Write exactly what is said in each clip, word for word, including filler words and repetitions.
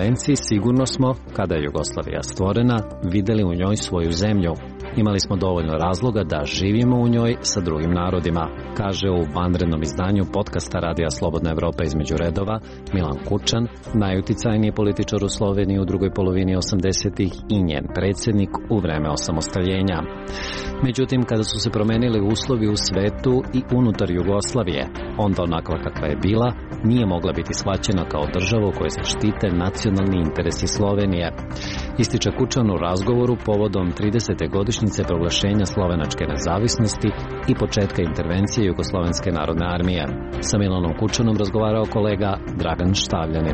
Slovenci sigurno smo, kada je Jugoslavija stvorena, vidjeli u njoj svoju zemlju. Imali smo dovoljno razloga da živimo u njoj sa drugim narodima, kaže u vanrednom izdanju podcasta Radija Slobodna Evropa između redova Milan Kučan, najuticajniji političar u Sloveniji u drugoj polovini osamdesetih i njen predsjednik u vreme osamostaljenja. Međutim, kada su se promenili uslovi u svetu i unutar Jugoslavije, onda onakva kakva je bila, nije mogla biti shvaćena kao država u kojoj se štite nacionalni interesi Slovenije. Ističe Kučan u razgovoru povodom tridesete godišnjice proglašenja slovenačke nezavisnosti i početka intervencije Jugoslovenske narodne armije. Sa Milanom Kučanom razgovarao kolega Dragan Štavljanin.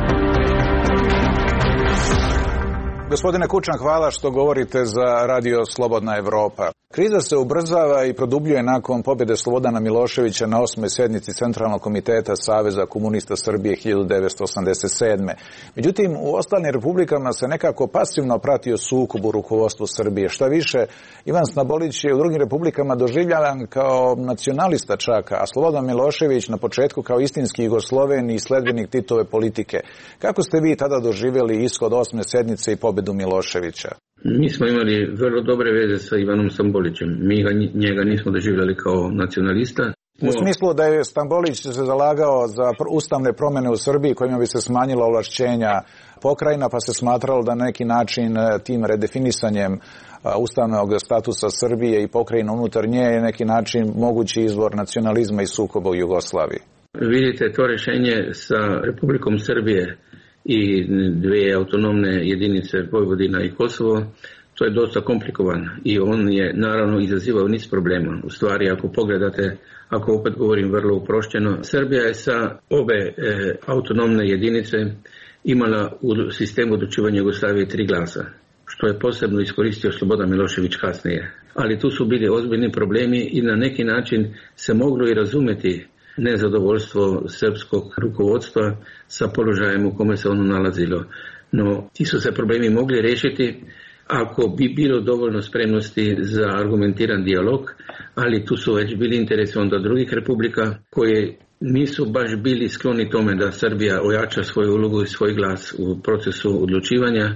Gospodine Kučan, hvala što govorite za Radio Slobodna Evropa. Kriza se ubrzava i produbljuje nakon pobjede Slobodana Miloševića na osmoj sjednici Centralnog komiteta Saveza komunista Srbije hiljadu devetsto osamdeset sedme. Međutim, u ostalim republikama se nekako pasivno pratio sukob u rukovodstvu Srbije. Šta više, Ivan Stambolić je u drugim republikama doživljavan kao nacionalista čak, a Slobodan Milošević na početku kao istinski Jugosloven i sledbenik Titove politike. Kako ste vi tada doživjeli ishod osme sjednice i pobjedu Miloševića? Mi smo imali vrlo dobre veze sa Ivanom Stambolićem. Mi ga, njega nismo doživljali kao nacionalista. U smislu da je Stambolić se zalagao za ustavne promjene u Srbiji kojima bi se smanjila ovlašćenja pokrajina, pa se smatralo da na neki način tim redefinisanjem ustavnog statusa Srbije i pokrajina unutar nje je neki način mogući izvor nacionalizma i sukoba u Jugoslaviji. Vidite, to rješenje sa Republikom Srbije i dvije autonomne jedinice Vojvodina i Kosovo, to je dosta komplikovan i on je naravno izazivao niz problema. U stvari, ako pogledate, ako opet govorim vrlo uprošćeno, Srbija je sa obe e, autonomne jedinice imala u sistemu odlučivanja Jugoslavije tri glasa, što je posebno iskoristio Slobodan Milošević kasnije. Ali tu su bili ozbiljni problemi i na neki način se moglo i razumjeti nezadovoljstvo srpskog rukovodstva sa položajem u kome se ono nalazilo. No, ti su se problemi mogli riješiti ako bi bilo dovoljno spremnosti za argumentiran dijalog, ali tu su već bili interesi onda drugih republika koje nisu baš bili skloni tome da Srbija ojača svoju ulogu i svoj glas u procesu odlučivanja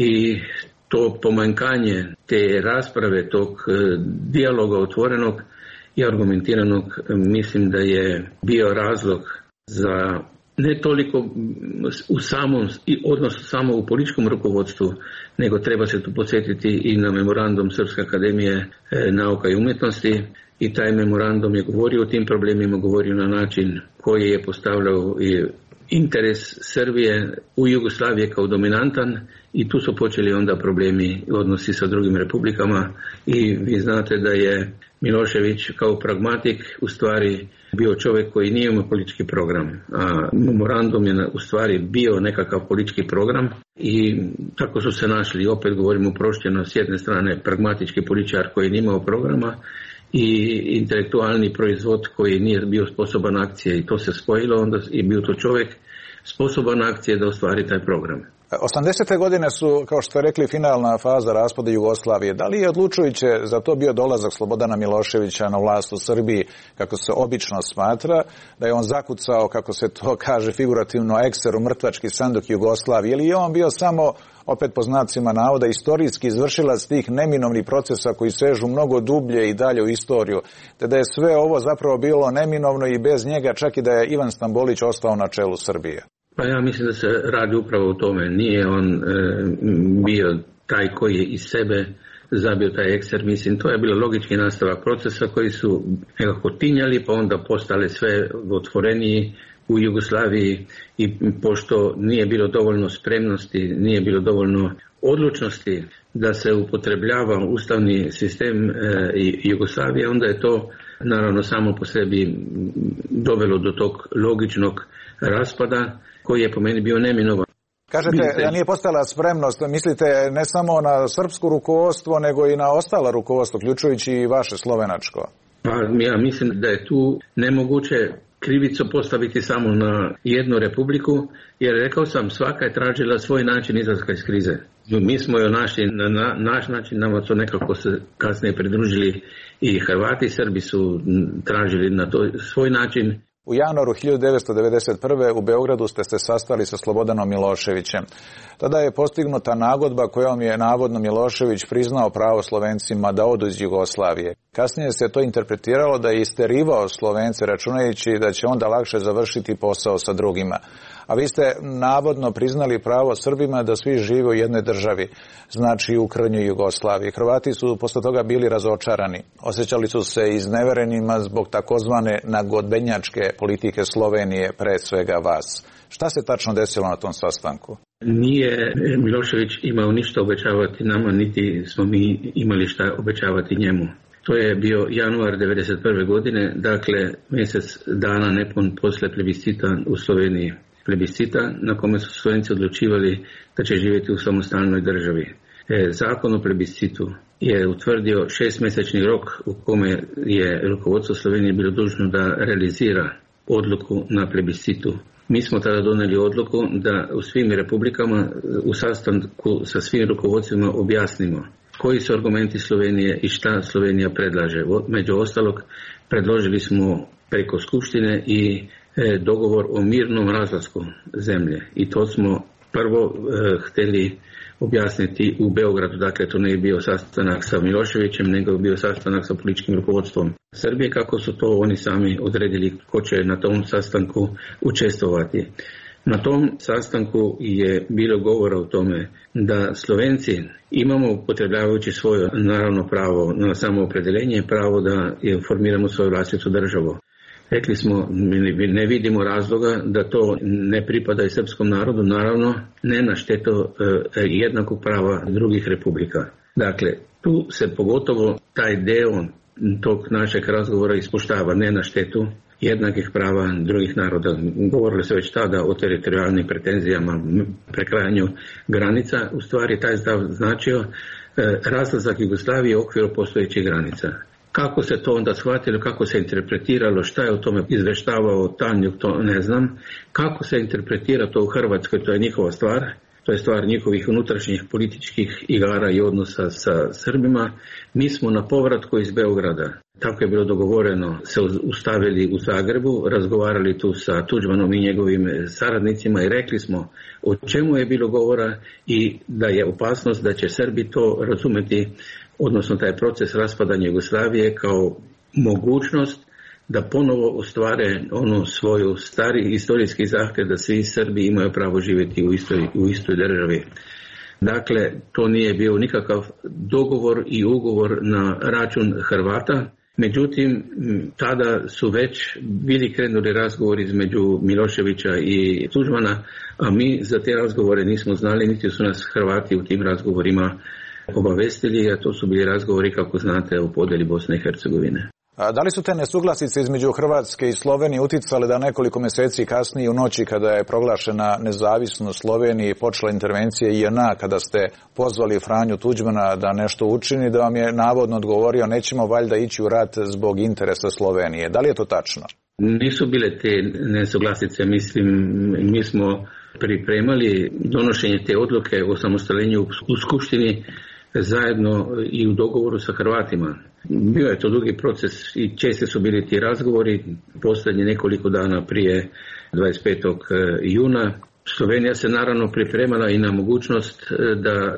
i to pomanjkanje te rasprave, tog dijaloga otvorenog i argumentiranog, mislim da je bio razlog za ne toliko u samom, odnosno samo u političkom rukovodstvu, nego treba se tu podsjetiti i na memorandum Srpske akademije nauka i umjetnosti i taj memorandum je govorio o tim problemima, govorio na način koji je postavljao i interes Srbije u Jugoslavije kao dominantan i tu su počeli onda problemi odnosi sa drugim republikama i vi znate da je Milošević kao pragmatik u stvari bio čovjek koji nije imao politički program, a memorandum je u stvari bio nekakav politički program i tako su se našli, opet govorimo uprošćeno, s jedne strane pragmatički političar koji nije imao programa i intelektualni proizvod koji nije bio sposoban akcije i to se spojilo, onda je bio to čovjek sposoban akcije da ostvari taj program. osamdesete godine su, kao što ste rekli, finalna faza raspada Jugoslavije. Da li je odlučujuće za to bio dolazak Slobodana Miloševića na vlast u Srbiji, kako se obično smatra, da je on zakucao, kako se to kaže figurativno, ekser u mrtvački sanduk Jugoslavije, ili je on bio samo, opet po znacima navoda, istorijski izvršilac tih neminovnih procesa koji sežu mnogo dublje i dalje u istoriju, te da je sve ovo zapravo bilo neminovno i bez njega, čak i da je Ivan Stambolić ostao na čelu Srbije? Pa ja mislim da se radi upravo o tome. Nije on e, bio taj koji je iz sebe zabio taj ekser. Mislim, to je bilo logički nastavak procesa koji su nekako tinjali, pa onda postale sve otvoreniji u Jugoslaviji i pošto nije bilo dovoljno spremnosti, nije bilo dovoljno odlučnosti da se upotrebljava ustavni sistem e, Jugoslavije, onda je to naravno samo po sebi dovelo do tog logičnog raspada koji je po meni bio neminovan. Kažete da nije postala spremnost, mislite ne samo na srpsko rukovodstvo, nego i na ostala rukovodstvo, uključujući i vaše slovenačko? Pa ja mislim da je tu nemoguće krivicu postaviti samo na jednu republiku, jer rekao sam, svaka je tražila svoj način izlaska iz krize. Mi smo joj našli na, na naš način, nama su nekako se kasnije pridružili i Hrvati, Srbi su tražili na to svoj način U januaru hiljadu devetsto devedeset prve. u Beogradu ste se sastali sa Slobodanom Miloševićem. Tada je postignuta nagodba kojom je navodno Milošević priznao pravo Slovencima da odu iz Jugoslavije. Kasnije se to interpretiralo da je isterivao Slovence računajući da će onda lakše završiti posao sa drugima. A vi ste navodno priznali pravo Srbima da svi žive u jednoj državi, znači u krnjoj Jugoslaviji. Hrvati su posle toga bili razočarani. Osjećali su se izneverenima zbog takozvane nagodbenjačke politike Slovenije, pre svega vas. Šta se tačno desilo na tom sastanku? Nije Milošević imao ništa obećavati nama, niti smo mi imali šta obećavati njemu. To je bio januar devedeset prve. godine, dakle mjesec dana nepun posle plebiscita u Sloveniji. Plebiscita na kome su Slovenci odlučivali da će živjeti u samostalnoj državi. E, zakon o plebiscitu je utvrdio šestmjesečni rok u kome je rukovodstvo Slovenije bilo dužno da realizira odluku na plebiscitu. Mi smo tada donijeli odluku da u svim republikama u sastanku sa svim rukovodstvima objasnimo koji su argumenti Slovenije i šta Slovenija predlaže. Među ostalog predložili smo preko skupštine i dogovor o mirnom razlasku zemlje i to smo prvo e, htjeli objasniti u Beogradu. Dakle, to ne je bio sastanak sa Miloševićem, nego je bio sastanak sa političkim rukovodstvom Srbije, kako su to oni sami odredili ko će na tom sastanku učestvovati. Na tom sastanku je bilo govora o tome da Slovenci imamo, upotrebljavajući svoje naravno pravo na samoopredeljenje, pravo da formiramo svoju vlastitu državu. Rekli smo, ne vidimo razloga da to ne pripada i srpskom narodu, naravno ne na štetu jednakog prava drugih republika. Dakle, tu se pogotovo taj deo tog našeg razgovora ispoštava, ne na štetu jednakih prava drugih naroda. Govorilo se već tada o teritorijalnim pretenzijama, prekrajanju granica. U stvari taj stav značio razlazak Jugoslavije u okviru postojećih granica. Kako se to onda shvatilo, kako se interpretiralo, šta je o tome izveštavao Tanjuk, to ne znam. Kako se interpretira to u Hrvatskoj, to je njihova stvar. To je stvar njihovih unutrašnjih političkih igara i odnosa sa Srbima. Mi smo na povratku iz Beograda, tako je bilo dogovoreno, se ustavili u Zagrebu, razgovarali tu sa Tuđmanom i njegovim saradnicima i rekli smo o čemu je bilo govora i da je opasnost da će Srbi to razumeti, odnosno taj proces raspadanja Jugoslavije kao mogućnost da ponovo ostvare ono svoju stari istorijski zahtjev da svi Srbi imaju pravo živjeti u istoj, u istoj državi. Dakle, to nije bio nikakav dogovor i ugovor na račun Hrvata. Međutim, tada su već bili krenuli razgovori između Miloševića i Tuđmana, a mi za te razgovore nismo znali, niti su nas Hrvati u tim razgovorima obavestili, a to su bili razgovori, kako znate, o podjeli Bosne i Hercegovine. A da li su te nesuglasice između Hrvatske i Slovenije uticale da nekoliko mjeseci kasnije u noći kada je proglašena nezavisnost Slovenije i počela intervencija I N A, kada ste pozvali Franju Tuđmana da nešto učini, da vam je navodno odgovorio nećemo valjda ići u rat zbog interesa Slovenije. Da li je to tačno? Nisu bile te nesuglasice, mislim, mi smo pripremali donošenje te odluke o samostaljenju u Skupštini zajedno i u dogovoru sa Hrvatima. Bio je to dugi proces i česti su bili ti razgovori, posljednje nekoliko dana prije dvadeset petog juna. Slovenija se naravno pripremala i na mogućnost da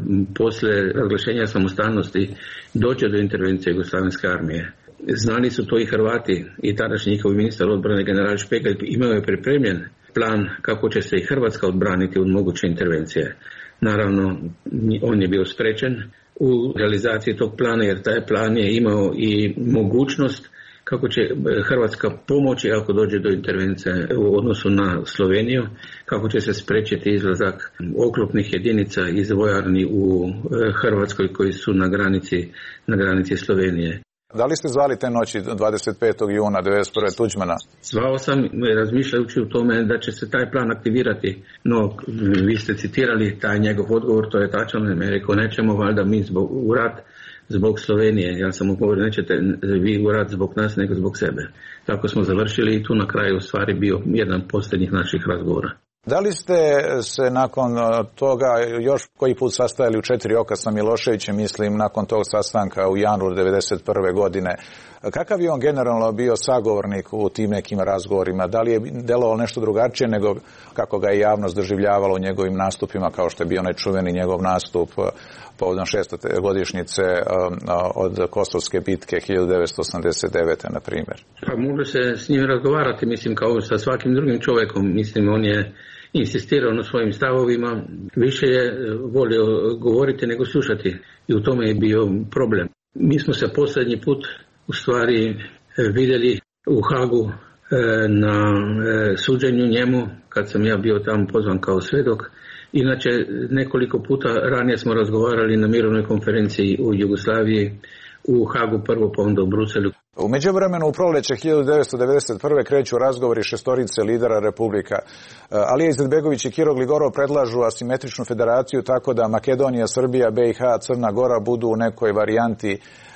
poslije razglašenja samostalnosti dođe do intervencije Jugoslavenske armije. Znali su to i Hrvati i tadašnji njihov ministar odbrane general Špegelj imao je pripremljen plan kako će se i Hrvatska odbraniti od moguće intervencije. Naravno, on je bio sprečen u realizaciji tog plana, jer taj plan je imao i mogućnost kako će Hrvatska pomoći ako dođe do intervencije u odnosu na Sloveniju, kako će se spriječiti izlazak oklopnih jedinica iz vojarni u Hrvatskoj koji su na granici, na granici Slovenije. Da li ste zvali te noći dvadeset petog juna devedeset prve. Tuđmana? Zvao sam razmišljajući u tome da će se taj plan aktivirati, no vi ste citirali taj njegov odgovor, to je tačno, ne rekao nećemo valjda mi zbog, u rat zbog Slovenije, ja sam mu govorio nećete vi u rat zbog nas nego zbog sebe. Tako smo završili i tu na kraju u stvari bio jedan posljednjih naših razgovora. Da li ste se nakon toga još koji put sastajali u četiri oka sa Miloševićem, mislim, nakon tog sastanka u januaru devedeset prve godine? Kakav je on generalno bio sagovornik u tim nekim razgovorima? Da li je delovalo nešto drugačije nego kako ga je javnost doživljavala u njegovim nastupima, kao što je bio onaj čuveni njegov nastup povodom šeststote godišnjice od Kosovske bitke hiljadu devetsto osamdeset devete. na primjer? Pa može se s njim razgovarati, mislim, kao sa svakim drugim čovjekom. Mislim, on je insistirao na svojim stavovima, više je volio govoriti nego slušati i u tome je bio problem. Mi smo se posljednji put u stvari vidjeli u Hagu na suđenju njemu, kad sam ja bio tamo pozvan kao svjedok. Inače, nekoliko puta ranije smo razgovarali na mirovnoj konferenciji u Jugoslaviji, u Hagu prvo, pa onda u Bruselu. U međuvremenu u proljeće hiljadu devetsto devedeset prve kreću razgovori šestorice lidera republika. Alija Izetbegović i Kiro Gligorov predlažu asimetričnu federaciju tako da Makedonija, Srbija, B i H, Crna Gora budu u nekoj varijanti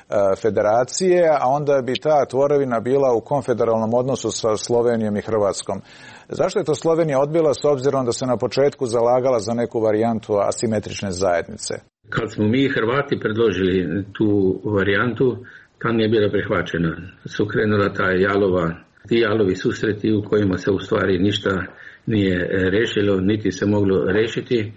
federacije, a onda bi ta tvorevina bila u konfederalnom odnosu sa Slovenijom i Hrvatskom. Zašto je to Slovenija odbila, s obzirom da se na početku zalagala za neku varijantu asimetrične zajednice? Kad smo mi Hrvati predložili tu varijantu, ta nije bila prihvaćena. Su krenula ta jalova, ti jalovi susreti u kojima se u stvari ništa nije rešilo, niti se moglo rešiti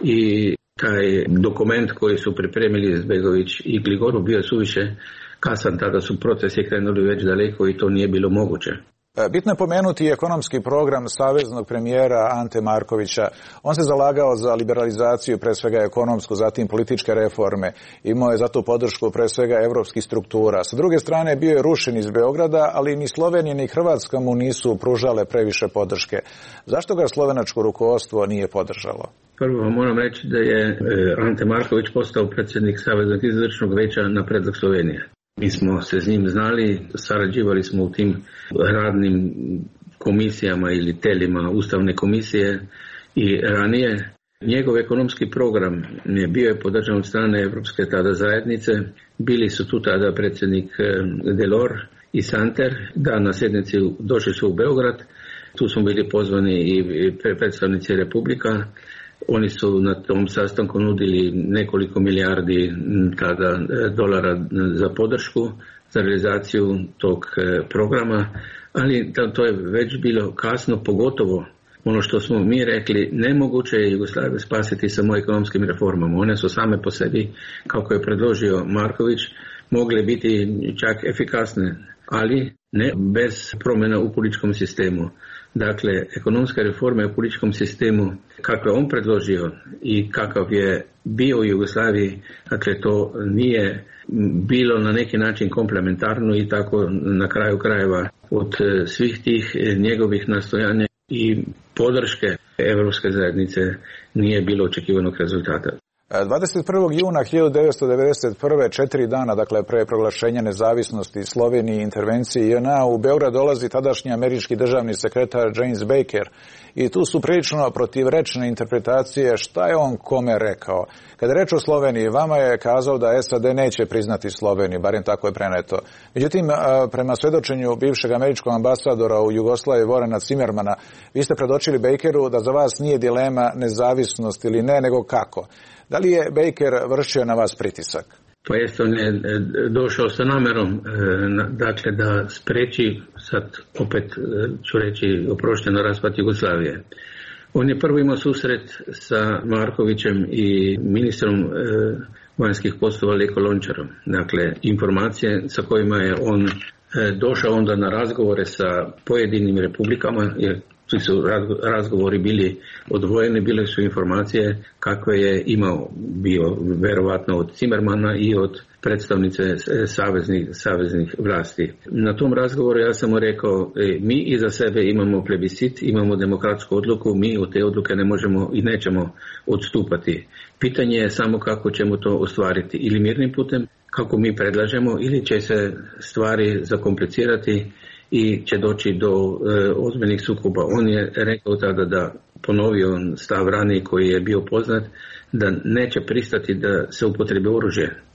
i taj dokument koji su pripremili Izetbegović i Gligorov bio suviše kasan, tada su procesi krenuli već daleko i to nije bilo moguće. Bitno je pomenuti ekonomski program saveznog premijera Ante Markovića. On se zalagao za liberalizaciju, pre svega ekonomsku, zatim političke reforme. Imao je za tu podršku pre svega evropskih struktura. Sa druge strane bio je rušen iz Beograda, ali ni Slovenija ni Hrvatska mu nisu pružale previše podrške. Zašto ga slovenačko rukovodstvo nije podržalo? Prvo moram reći da je Ante Marković postao predsjednik Saveznog izvršnog veća na predlog Slovenije. Mi smo se s njim znali, sarađivali smo u tim radnim komisijama ili telima Ustavne komisije i ranije. Njegov ekonomski program je bio je podržan od strane Evropske tada zajednice. Bili su tu tada predsjednik Delors i Santer, da na sjednici došli su u Beograd. Tu smo bili pozvani i predstavnici Republika. Oni su na tom sastanku nudili nekoliko milijardi tada dolara za podršku, za realizaciju tog programa, ali to je već bilo kasno, pogotovo ono što smo mi rekli, nemoguće je Jugoslaviju spasiti samo ekonomskim reformama. One su same po sebi, kako je predložio Marković, mogle biti čak efikasne, ali ne bez promjena u političkom sistemu. Dakle, ekonomska reforma u političkom sistemu, kako je on predložio i kakav je bio u Jugoslaviji, dakle to nije bilo na neki način komplementarno i tako na kraju krajeva od svih tih njegovih nastojanja i podrške Evropske zajednice nije bilo očekivanog rezultata. dvadeset prvog juna hiljadu devetsto devedeset prve, četiri dana, dakle pre proglašenja nezavisnosti Slovenije i intervencije J N A, u Beograd dolazi tadašnji američki državni sekretar James Baker i tu su prilično protivrečne interpretacije šta je on kome rekao. Kada je reč o Sloveniji, vama je kazao da S A D neće priznati Sloveniju, barem tako je preneto. Međutim, prema svedočenju bivšeg američkog ambasadora u Jugoslaviji Vorena Zimmermana, vi ste predočili Bakeru da za vas nije dilema nezavisnost ili ne, nego kako. Da li je Baker vršio na vas pritisak? Pa jeste, on je došao sa namerom, dakle, da spreči, sad opet ću reći, oprošteno raspad Jugoslavije. On je prvo imao susret sa Markovićem i ministrom vanjskih poslova Leko Lončarom. Dakle, informacije sa kojima je on došao onda na razgovore sa pojedinim republikama, jer svi su razgovori bili odvojeni, bile su informacije kakve je imao bio verovatno od Zimmermana i od predstavnice saveznih, saveznih vlasti. Na tom razgovoru ja sam mu rekao, mi iza sebe imamo plebiscit, imamo demokratsku odluku, mi od te odluke ne možemo i nećemo odstupati. Pitanje je samo kako ćemo to ostvariti, ili mirnim putem, kako mi predlažemo, ili će se stvari zakomplicirati i će doći do e, ozbiljnih sukoba. On je rekao tada da ponovio stav raniji koji je bio poznat, da neće pristati da se upotrebi oružje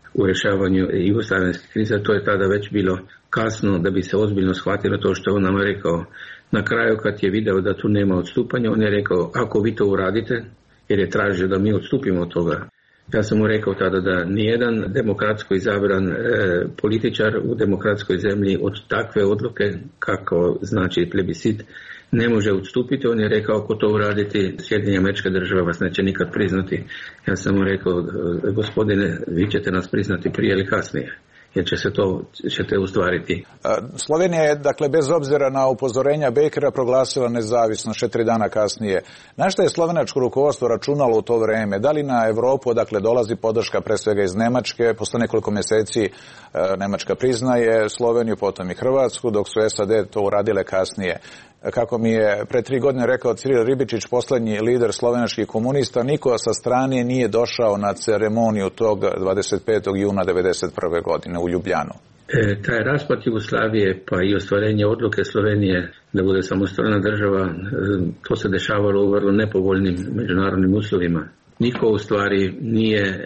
u rješavanju jugoslavenske krize. To je tada već bilo kasno da bi se ozbiljno shvatilo to što on nam rekao. Na kraju kad je video da tu nema odstupanja, on je rekao ako vi to uradite, jer je tražio da mi odstupimo od toga. Ja sam mu rekao tada da nijedan demokratsko izabran e, političar u demokratskoj zemlji od takve odluke, kako znači plebiscit, ne može odstupiti. On je rekao ako to uraditi, Sjedinjene Američke Države vas neće nikad priznati. Ja sam mu rekao gospodine, vi ćete nas priznati prije ili kasnije, jer će se to ćete ustvariti. Slovenija je, dakle, bez obzira na upozorenja Bakera proglasila nezavisnost četiri dana kasnije. Na što je slovenačko rukovodstvo računalo u to vrijeme? Da li na Europu, dakle, dolazi podrška pre svega iz Nemačke? Posle nekoliko mjeseci Nemačka priznaje Sloveniju, potom i Hrvatsku, dok su S A D to uradile kasnije. Kako mi je pre tri godine rekao Ciril Ribičić, poslednji lider slovenačkih komunista, niko sa strane nije došao na ceremoniju tog dvadeset petog juna devedeset prve godine u Ljubljanu. E, taj raspad Jugoslavije pa i ostvarenje odluke Slovenije da bude samostalna država, e, to se dešavalo u vrlo nepovoljnim međunarodnim uslovima. Niko u stvari nije e,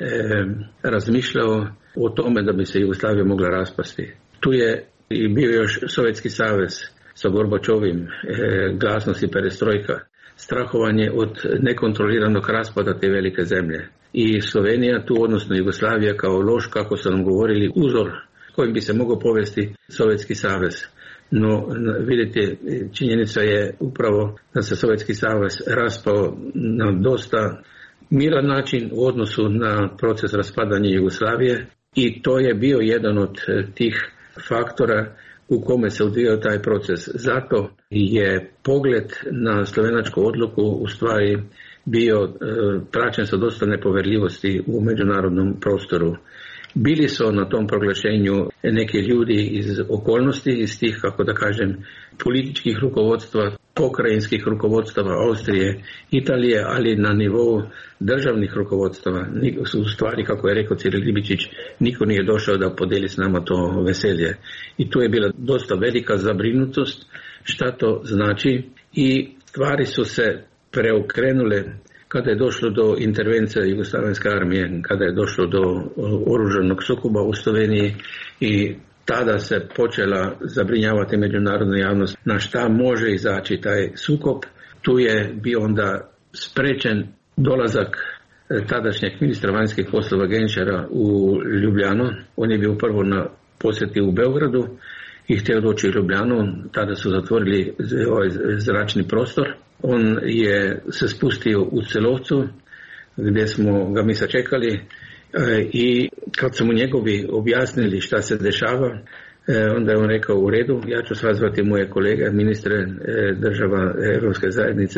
razmišljao o tome da bi se Jugoslavija mogla raspasti. Tu je i bio još Sovjetski savez sa Gorbačovim, e, glasnost i perestrojka, strahovanje od nekontroliranog raspada te velike zemlje. I Slovenija tu, odnosno Jugoslavija kao loš, kako su nam govorili, uzor kojim bi se mogao povesti Sovjetski savez. No, vidite, činjenica je upravo da se Sovjetski savez raspao na dosta miran način u odnosu na proces raspadanja Jugoslavije i to je bio jedan od tih faktora u kome se odvijao taj proces. Zato je pogled na slovenačku odluku u stvari bio e, praćen sa dosta nepoverljivosti u međunarodnom prostoru. Bili su na tom proglašenju neki ljudi iz okolnosti, iz tih, kako da kažem, političkih rukovodstva, pokrajinskih rukovodstava Austrije, Italije, ali na nivou državnih rukovodstava. U stvari, kako je rekao Ciril Ribičić, niko nije došao da podeli s nama to veselje. I tu je bila dosta velika zabrinutost šta to znači i stvari su se preokrenule kada je došlo do intervencije Jugoslavenske armije, kada je došlo do oružanog sukoba u Sloveniji i tada se počela zabrinjavati međunarodna javnost na šta može izaći taj sukob. Tu je bio onda sprečen dolazak tadašnjeg ministra vanjskih poslova Genčara u Ljubljanu. On je bio prvo na posjeti u Beogradu i htio doći u Ljubljanu. Tada su zatvorili ovaj zračni prostor. On je se spustio u Celovcu gdje smo ga mi sačekali i kad su mu njegovi objasnili šta se dešava, onda je on rekao u redu, ja ću sazvati moje kolege, ministre država Europske zajednice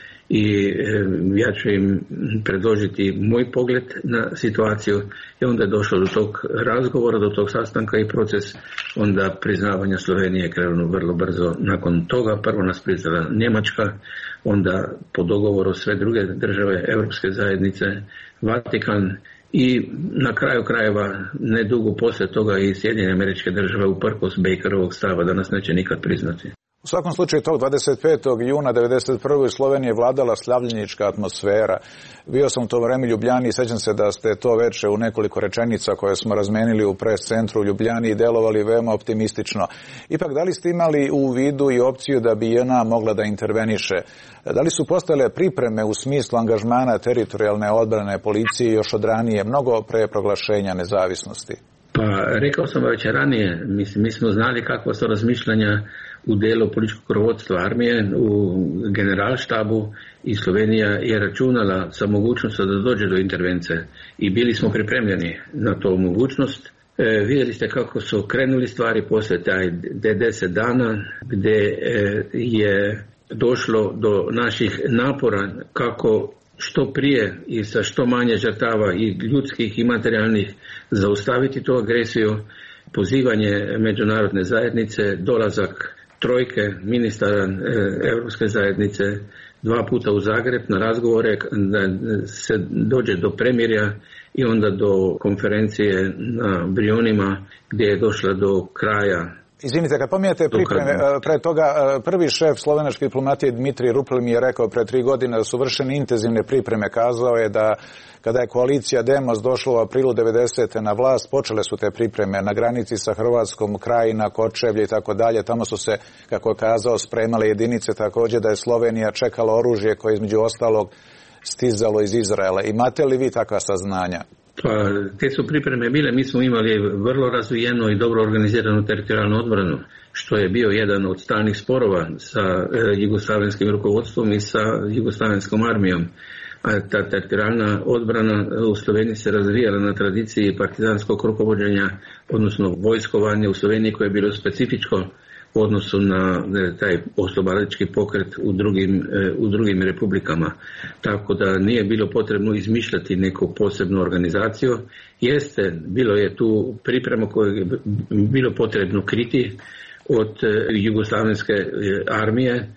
i ja ću im predložiti moj pogled na situaciju i onda je došlo do tog razgovora, do tog sastanka i proces onda priznavanja Slovenije krenuo vrlo brzo. Nakon toga prvo nas priznala Njemačka, onda po dogovoru sve druge države Europske zajednice, Vatikan i na kraju krajeva nedugo poslije toga i Sjedinjene Američke Države uprkos Bakerovog stava da nas neće nikad priznati. U svakom slučaju tog dvadeset petog juna devedeset prve u Sloveniji je vladala slavljenička atmosfera. Bio sam u to vreme u Ljubljani i sećam se da ste to veče u nekoliko rečenica koje smo razmenili u pres centru u Ljubljani delovali veoma optimistično. Ipak, da li ste imali u vidu i opciju da bi J N A mogla da interveniše? Da li su postojale pripreme u smislu angažmana teritorijalne odbrane policije još od ranije, mnogo pre proglašenja nezavisnosti? Pa rekao sam već ranije, mislim, mi smo znali kakva su razmišljanja u delu političkog rukovodstva armije, u generalštabu i Slovenija je računala sa mogućnostom da dođe do intervencije i bili smo pripremljeni na to mogućnost. E, vidjeli ste kako su krenuli stvari poslije taj deset dana gdje e, je došlo do naših napora kako što prije i sa što manje žrtava i ljudskih i materijalnih zaustaviti tu agresiju, pozivanje međunarodne zajednice, dolazak trojke ministara e, Europske zajednice dva puta u Zagreb na razgovore da se dođe do premirja i onda do konferencije na Brionima gdje je došla do kraja Izvinite, kad pominjete pripreme, pre toga prvi šef slovenačke diplomatije Dmitrij Rupel mi je rekao pre tri godine da su vršene intenzivne pripreme. Kazao je da kada je koalicija Demos došla u aprilu devedesete na vlast, počele su te pripreme na granici sa Hrvatskom, Krajina, Kočevlje i tako dalje. Tamo su se, kako je kazao, spremale jedinice, također da je Slovenija čekala oružje koje između ostalog stizalo iz Izraela. Imate li vi takva saznanja? Pa, te su pripreme bile, mi smo imali vrlo razvijenu i dobro organiziranu teritorijalnu odbranu, što je bio jedan od stalnih sporova sa e, jugoslavenskim rukovodstvom i sa jugoslavenskom armijom. A ta teritorijalna odbrana u Sloveniji se razvijala na tradiciji partizanskog rukovođenja, odnosno vojskovanja u Sloveniji koje je bilo specifičko u odnosu na taj oslobodilački pokret u drugim, u drugim republikama. Tako da nije bilo potrebno izmišljati neku posebnu organizaciju. Jeste, bilo je tu priprema koju je bilo potrebno kriti od jugoslavenske armije.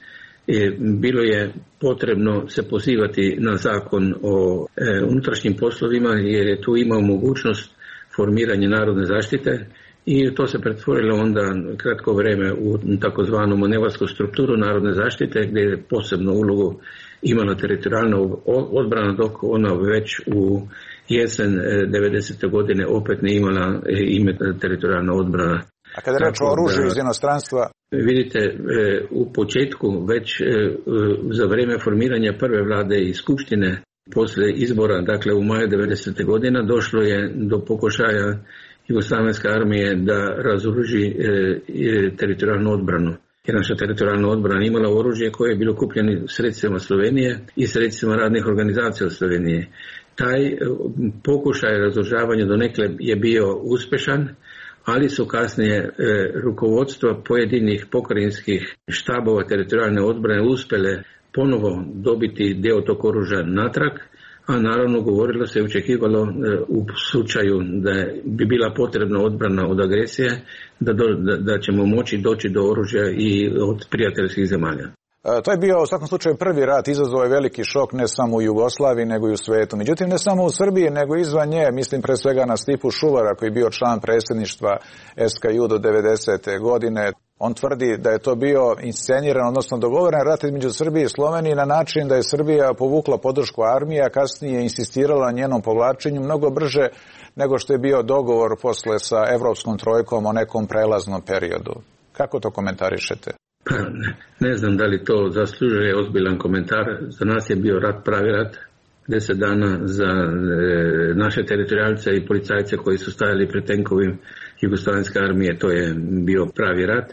Bilo je potrebno se pozivati na zakon o unutrašnjim poslovima jer je tu imao mogućnost formiranja narodne zaštite. I to se pretvorilo onda kratko vrijeme u takozvanu manevarsku strukturu narodne zaštite gdje je posebnu ulogu imala teritorijalna odbrana, dok ona već u jesen devedesete godine opet ne imala ime teritorijalna odbrana. A kada je reč o oružju iz inostranstva? Vidite, u početku već za vrijeme formiranja prve vlade i skupštine poslije izbora, dakle u maju devedesete godine, došlo je do pokušaja jugoslavenske armije da razoruži e, e, teritorijalnu odbranu. Jer naša teritorijalna odbrana imala oružje koje je bilo kupljeno sredstvima Slovenije i sredstvima radnih organizacija od Slovenije. Taj e, pokušaj razoružavanja donekle je bio uspješan, ali su kasnije e, rukovodstva pojedinih pokrajinskih štabova teritorijalne odbrane uspjele ponovo dobiti dio tog oružja natrag, a naravno govorilo se i očekivalo u slučaju da bi bila potrebna odbrana od agresije, da, do, da, da ćemo moći doći do oružja i od prijateljskih zemalja. To je bio u svakom slučaju prvi rat, izazvao je veliki šok ne samo u Jugoslaviji nego i u svijetu. Međutim, ne samo u Srbiji nego i izvan nje, mislim pre svega na Stipu Šuvara koji je bio član predsjedništva S K J do devedesete godine. On tvrdi da je to bio insceniran, odnosno dogovoren rat između Srbije i Slovenije na način da je Srbija povukla podršku armije, a kasnije insistirala na njenom povlačenju mnogo brže nego što je bio dogovor posle sa Evropskom trojkom o nekom prelaznom periodu. Kako to komentarišete? Pa, ne, ne znam da li to zaslužuje ozbiljan komentar. Za nas je bio rat, pravi rat. Deset dana za e, naše teritorijalce i policajce koji su stajali pred tenkovim jugoslavenske armije, to je bio pravi rat.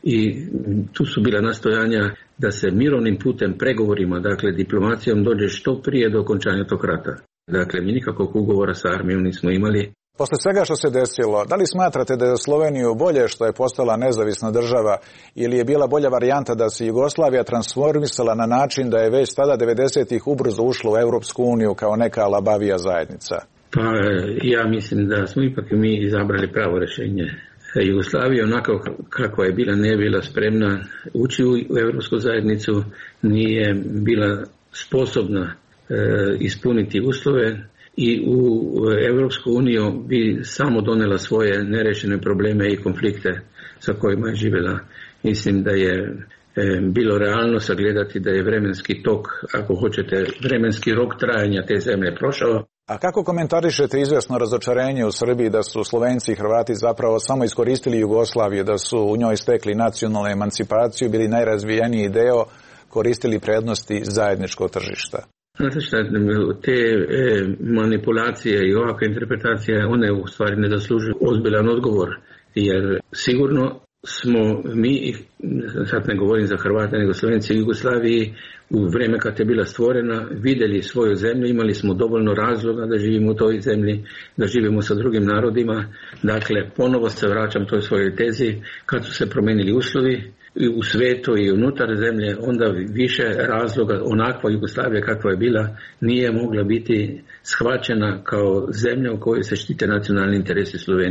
I tu su bila nastojanja da se mirovnim putem, pregovorima, dakle diplomacijom, dođe što prije do okončanja tog rata. Dakle, mi nikakvog ugovora sa armijom nismo imali. Posle svega što se desilo, da li smatrate da je za Sloveniju bolje što je postala nezavisna država ili je bila bolja varijanta da se Jugoslavija transformisala na način da je već tada devedesetih ubrzo ušla u Europsku uniju kao neka labavija zajednica? Pa ja mislim da smo ipak mi izabrali pravo rješenje. Jugoslavija onako kako je bila, nije bila spremna ući u Europsku zajednicu, nije bila sposobna e, ispuniti uslove i u Europsku uniju bi samo donela svoje nerešene probleme i konflikte sa kojima je živjela. Mislim da je e, bilo realno sagledati da je vremenski tok, ako hoćete, vremenski rok trajanja te zemlje prošao. A kako komentarišete izvjesno razočarenje u Srbiji da su Slovenci i Hrvati zapravo samo iskoristili Jugoslaviju, da su u njoj stekli nacionalnu emancipaciju, bili najrazvijeniji deo, koristili prednosti zajedničkog tržišta? Znate šta, te e, manipulacije i ovakve interpretacije, one u stvari ne zaslužuju ozbiljan odgovor, jer sigurno smo mi, sad ne govorim za Hrvate, nego Slovenci u Jugoslaviji, u vrijeme kad je bila stvorena, vidjeli svoju zemlju, imali smo dovoljno razloga da živimo u toj zemlji, da živimo sa drugim narodima. Dakle, ponovo se vraćam toj svojoj tezi, kad su se promijenili uslovi i u svijetu i unutar zemlje, onda više razloga, onakva Jugoslavija kakva je bila, nije mogla biti shvaćena kao zemlja u kojoj se štite nacionalni interesi Slovenije.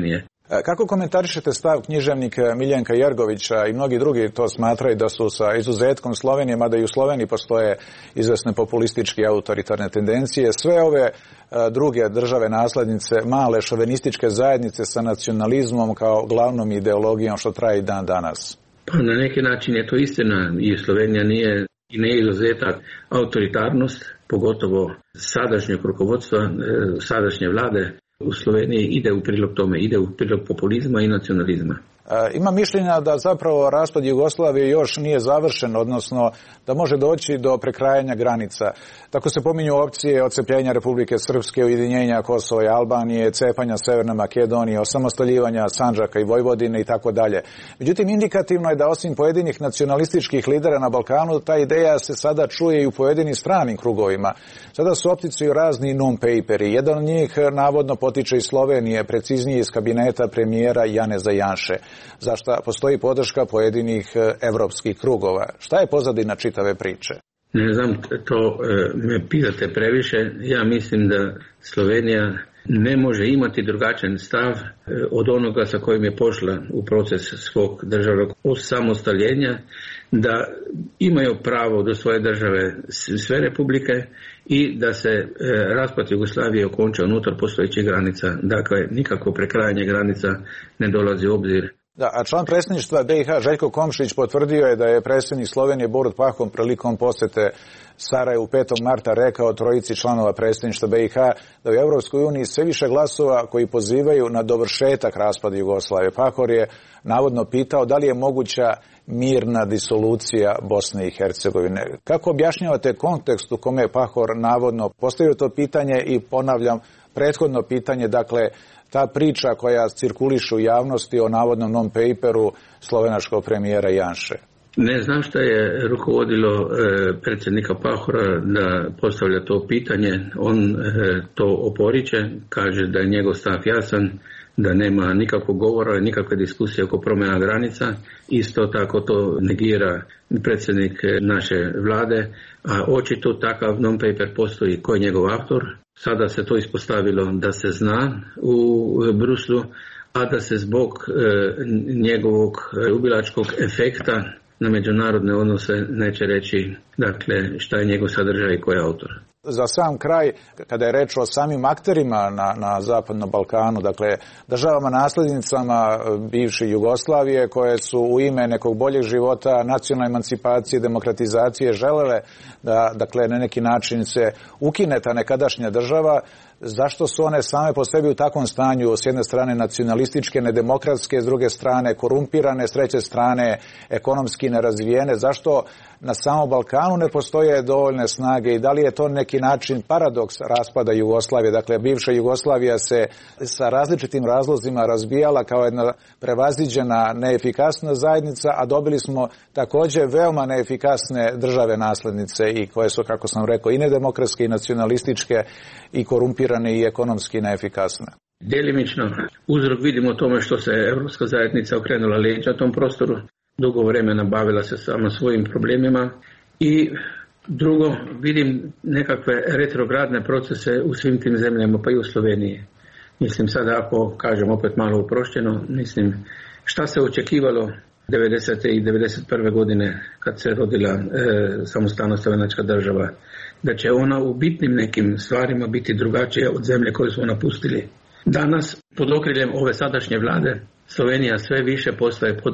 Kako komentarišete stav književnika Miljenka Jergovića i mnogi drugi to smatraju da su sa izuzetkom Slovenije, mada i u Sloveniji postoje izvesne populističke i autoritarne tendencije, sve ove druge države naslednice, male šovinističke zajednice sa nacionalizmom kao glavnom ideologijom što traje i dan danas? Pa na neki način je to istina i Slovenija nije i ne izuzetak. Autoritarnost, pogotovo sadašnjeg rukovodstva, sadašnje vlade u Sloveniji ide u prilog tome, ide u prilog populizma i nacionalizma. Ima mišljenja da zapravo raspad Jugoslavije još nije završen, odnosno da može doći do prekrajanja granica. Tako se pominju opcije odcepljenja Republike Srpske, ujedinjenja Kosova i Albanije, cepanja Severne Makedonije, osamostaljivanja Sandžaka i Vojvodine i tako dalje. Međutim, indikativno je da osim pojedinih nacionalističkih lidera na Balkanu, ta ideja se sada čuje i u pojedinim stranim krugovima. Sada su opticuju razni non-paperi. Jedan od njih navodno potiče iz Slovenije, preciznije iz kabineta premijera Janeza Janše, za šta postoji podrška pojedinih evropskih krugova. Šta je pozadina čitave priče? Ne znam, to me pitate previše. Ja mislim da Slovenija ne može imati drugačan stav od onoga sa kojim je pošla u proces svog državnog osamostaljenja, da imaju pravo do svoje države sve republike i da se raspad Jugoslavije okonča unutar postojećih granica. Dakle, nikako prekrajanje granica ne dolazi u obzir. Da, a član predsjedništva B i H Željko Komšić potvrdio je da je predsjednik Slovenije Borut Pahom prilikom posjete Sarajevu petog marta rekao trojici članova predsjedništva B i H da u Europskoj uniji sve više glasova koji pozivaju na dovršetak raspada Jugoslavije. Pahor je navodno pitao da li je moguća mirna disolucija Bosne i Hercegovine. Kako objašnjavate kontekst u kome je Pahor navodno postavio to pitanje i ponavljam prethodno pitanje, dakle, ta priča koja cirkuliše u javnosti o navodnom non-paperu slovenačkog premijera Janše? Ne znam šta je rukovodilo e, predsjednika Pahora da postavlja to pitanje. On e, to oporiče, kaže da je njegov stav jasan, da nema nikakvog govora, nikakve diskusije oko promjena granica. Isto tako to negira predsjednik naše vlade, a očito takav non-paper postoji. Ko je njegov autor? Sada se to ispostavilo da se zna u Bruslu, a da se zbog e, njegovog ubilačkog efekta na međunarodne odnose neće reći, dakle, šta je njegov sadržaj i ko je autor. Za sam kraj, kada je reč o samim akterima na, na Zapadnom Balkanu, dakle državama nasljednicama bivše Jugoslavije koje su u ime nekog boljeg života, nacionalne emancipacije, demokratizacije želele da, dakle, na neki način se ukine ta nekadašnja država, zašto su one same po sebi u takvom stanju, s jedne strane nacionalističke, nedemokratske, s druge strane korumpirane, s treće strane ekonomski nerazvijene, zašto na samom Balkanu ne postoje dovoljne snage i da li je to neki način paradoks raspada Jugoslavije? Dakle, bivša Jugoslavija se sa različitim razlozima razbijala kao jedna prevaziđena neefikasna zajednica, a dobili smo također veoma neefikasne države naslednice i koje su, kako sam rekao, i nedemokratske i nacionalističke i korumpirane i ekonomski neefikasne. Djelimično uzrok vidimo tome što se Europska zajednica okrenula leđa tom prostoru. Dugo vremena bavila se samo svojim problemima i drugo, vidim nekakve retrogradne procese u svim tim zemljama, pa i u Sloveniji. Mislim sada, ako kažem opet malo uprošćeno, mislim šta se očekivalo devedesete i devedeset prve godine kad se rodila e, samostalna slovenačka država, da će ona u bitnim nekim stvarima biti drugačija od zemlje koje smo napustili. Danas, pod okriljem ove sadašnje vlade, Slovenija sve više postaje pod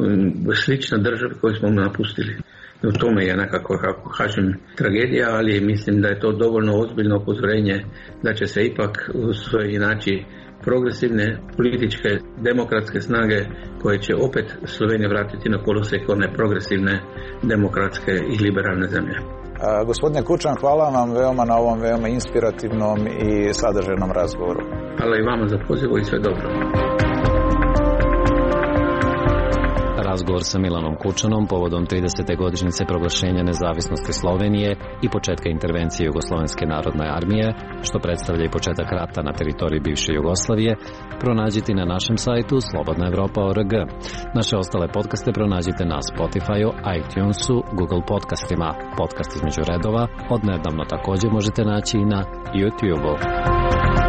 slična država koju smo napustili. U tome je nekako, kako kažem, tragedija, ali mislim da je to dovoljno ozbiljno upozorenje da će se ipak inači progresivne, političke, demokratske snage koje će opet Sloveniju vratiti na kolosek one progresivne, demokratske i liberalne zemlje. A, gospodine Kučan, hvala vam veoma na ovom veoma inspirativnom i sadržajnom razgovoru. Hvala i vama za poziv i sve dobro. Razgovor sa Milanom Kučanom povodom tridesete godišnjice proglašenja nezavisnosti Slovenije i početka intervencije Jugoslovenske narodne armije, što predstavlja i početak rata na teritoriji bivše Jugoslavije, pronađite na našem sajtu slobodna evropa tačka org. Naše ostale podcaste pronađite na Spotify-u, iTunesu, Google podcastima. Podcast između redova odnedavno također možete naći i na YouTube-u.